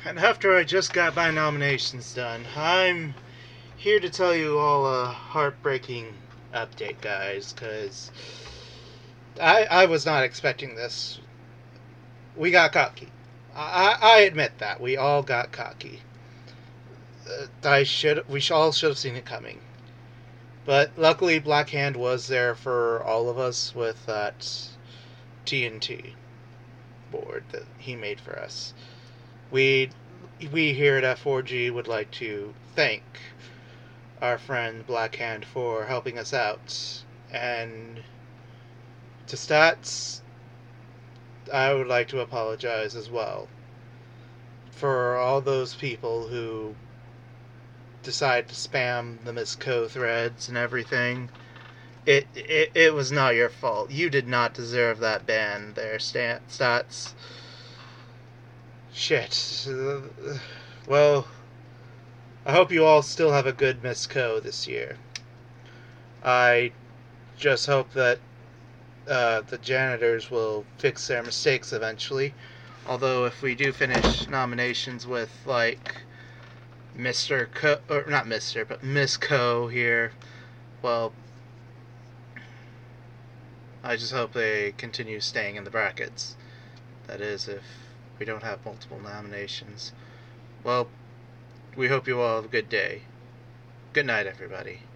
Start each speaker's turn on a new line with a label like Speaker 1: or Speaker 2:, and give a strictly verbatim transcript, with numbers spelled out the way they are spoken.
Speaker 1: And after I just got my nominations done, I'm here to tell you all a heartbreaking update, guys, because I, I was not expecting this. We got cocky. I, I admit that. We all got cocky. Uh, I should we all should have seen it coming. But luckily, Black Hand was there for all of us with that T N T board that he made for us. We we here at F four G would like to thank our friend Black Hand for helping us out. And to Stats, I would like to apologize as well for all those people who decide to spam the Miss Co threads and everything. It, it it was not your fault. You did not deserve that ban there, Stats. Shit. Well, I hope you all still have a good Miss Co this year. I just hope that uh, the janitors will fix their mistakes eventually. Although if we do finish nominations with, like, Mister Co, or not Mister, but Miss Co here, well, I just hope they continue staying in the brackets. That is, if we don't have multiple nominations. Well, we hope you all have a good day. Good night, everybody.